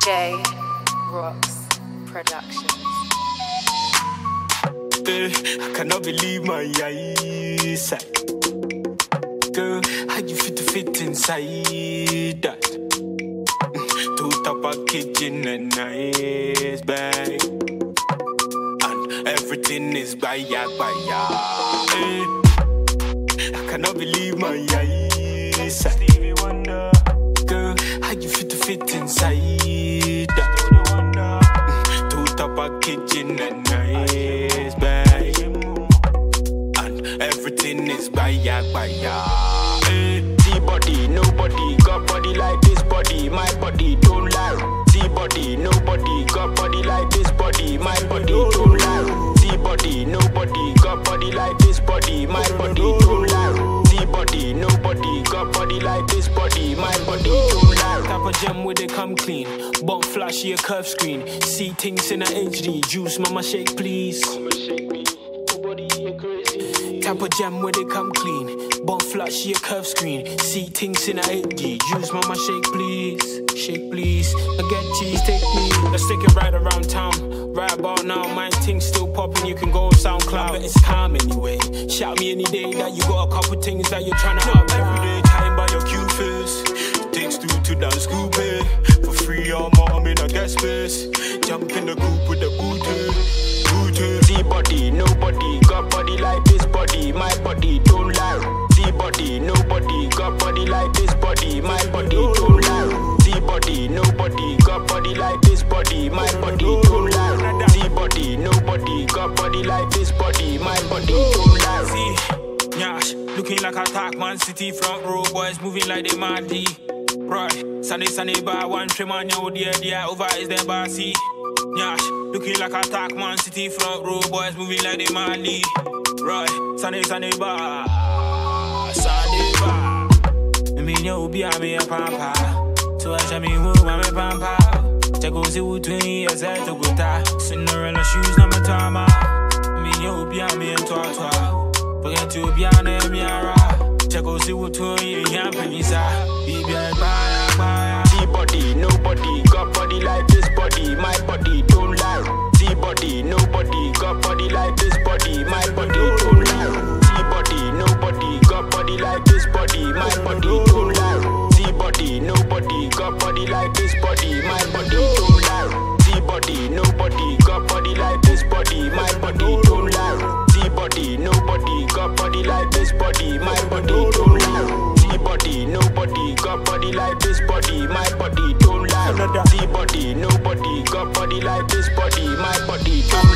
J Rocks Productions. I cannot believe my eyes. Girl, how you fit inside that? Total packaging and nice bag, and everything is by ya. I cannot believe my eyes. Stevie Wonder. Girl, how you fit inside that? Total packaging and nice bag, and everything is by ya. T-body, nobody got body like this body. My body don't lie. T-body, nobody got body like this body. My body don't lie. T-body, nobody got body like this body. My body don't lie. T-body, nobody got body like this body. My body don't lie. Type of gem where they come clean. Bump flashy a curve screen. See things in a HD. Juice, mama shake please. Type of jam where they come clean. Bump flashy a curve screen. See things in a HD. Juice, mama shake please. Shake please. I get cheese, take me. Let's take it right around town. Right about now, my thing's still popping. You can go on SoundCloud, but it's calm anyway. Shout me any day that you got a couple things that you're trying to up. Every day, time by your Q-Fizz. Takes two to down scoop it. For free, or more, I'm in a guest space. Jump in the coupe with the booty. T-body, nobody got body like this body. My body don't lie. T-body, nobody got body like this body. My body don't lie. T-body, nobody got body like this body. My body don't lie. T-body, nobody got body like this body. My body don't lie. See, Nyash, looking like attack Man City front row boys moving like they Mardi. Right, Sunday bar one trim on your dear over is their bar. See, Nyash, looking like attack Man City front row boys moving like they Mardi. Right, Sunday bar. Me know be a me a pampa. So I tell me who I'm a pampa. Check out see who 20 years I took with that. Cinderella shoes na matama. Me know be a me a twatwa. Forget to be a name yara. Check out see who 20 years I penisa. Be a baya. T-body, nobody got body like this body. My body don't lie. T-body, nobody got body like this body. My body don't lie. T-body, nobody got body like this body. My body don't lie. T-body, nobody got body like this body. My body don't lie. T-body, nobody got body like this body. My body don't lie. T-body, nobody got body like this body. My body don't lie. T-body, nobody got body like this body. My body don't lie. T-body, nobody got body like this body. My body don't lie.